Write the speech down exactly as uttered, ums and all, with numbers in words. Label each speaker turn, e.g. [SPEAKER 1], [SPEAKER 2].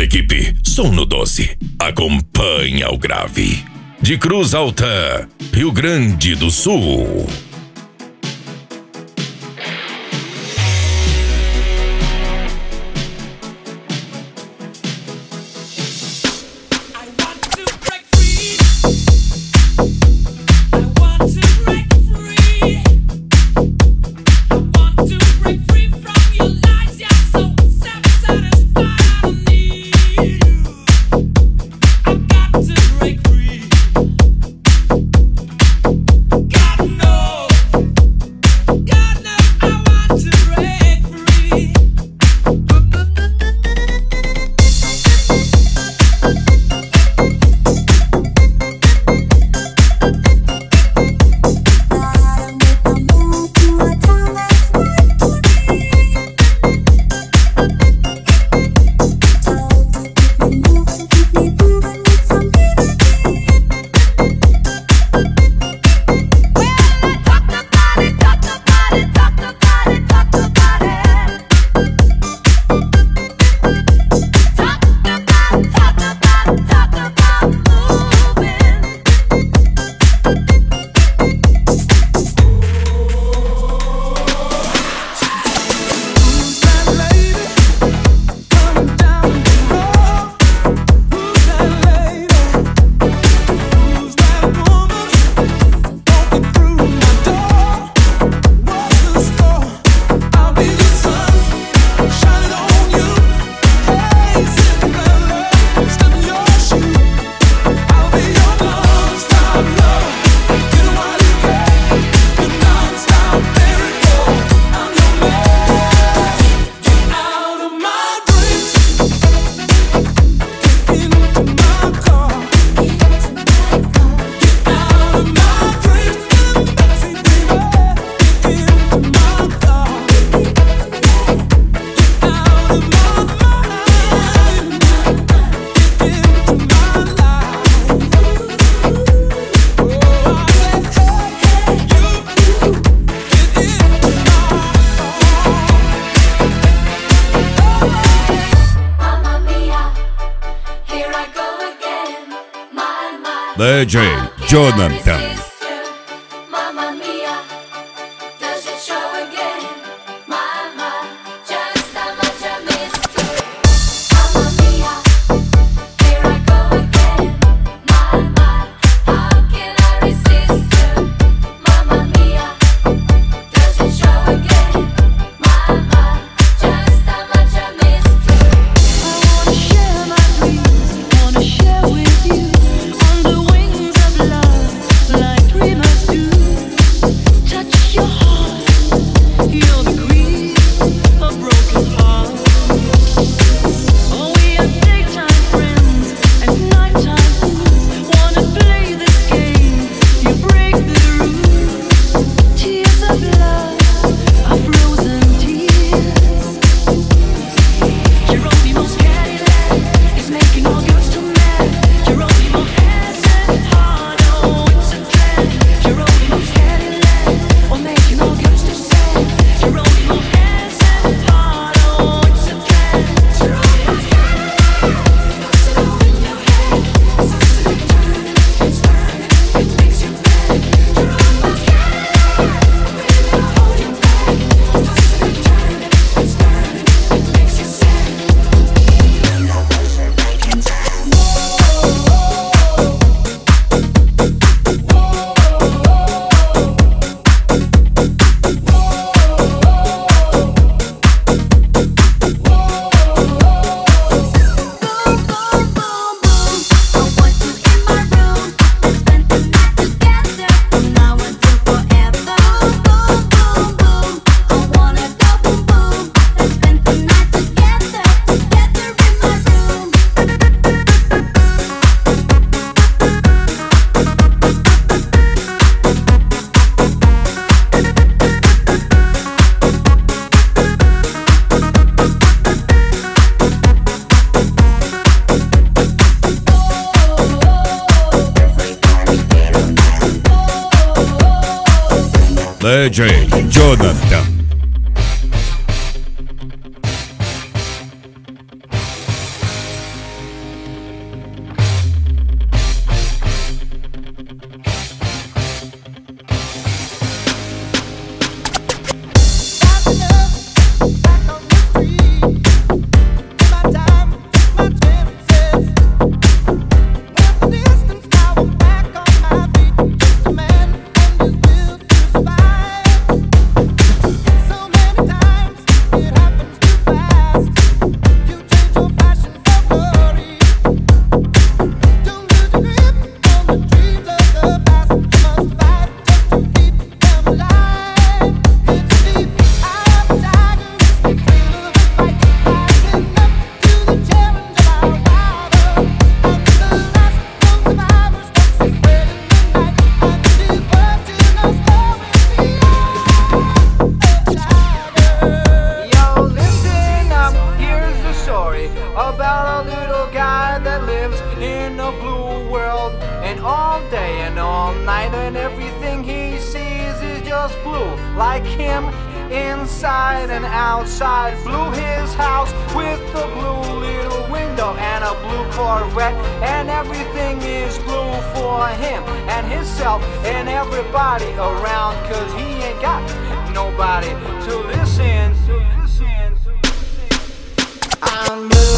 [SPEAKER 1] Equipe Sono Doce acompanha o grave de Cruz Alta, Rio Grande do Sul. D J Jonathan. D J Jonathan.
[SPEAKER 2] about a little guy that lives in a blue world, and all day and all night, and everything he sees is just blue, like him inside and outside. Blue his house with a blue little window and a blue Corvette, and everything is blue for him and himself and everybody around, cause he ain't got nobody to listen to listen to listen. I'm blue.